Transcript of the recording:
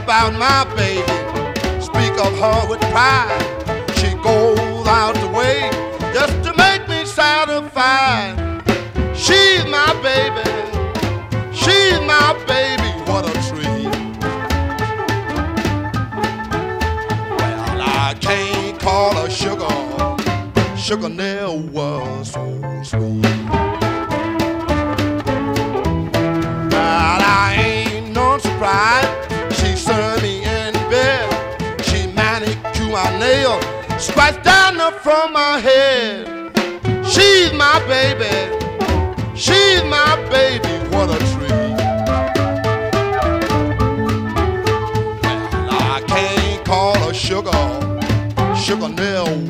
about my baby, speak of her with pride. She goes out the way just to make me satisfied. She's my baby, she's my baby, what a treat. Well, I can't call her sugar, sugar never was so sweet. But I ain't no surprise, she served me in bed. She manicured my nail, scratched down the front of my head. She's my baby, she's my baby, what a treat. Well, I can't call her sugar, sugar never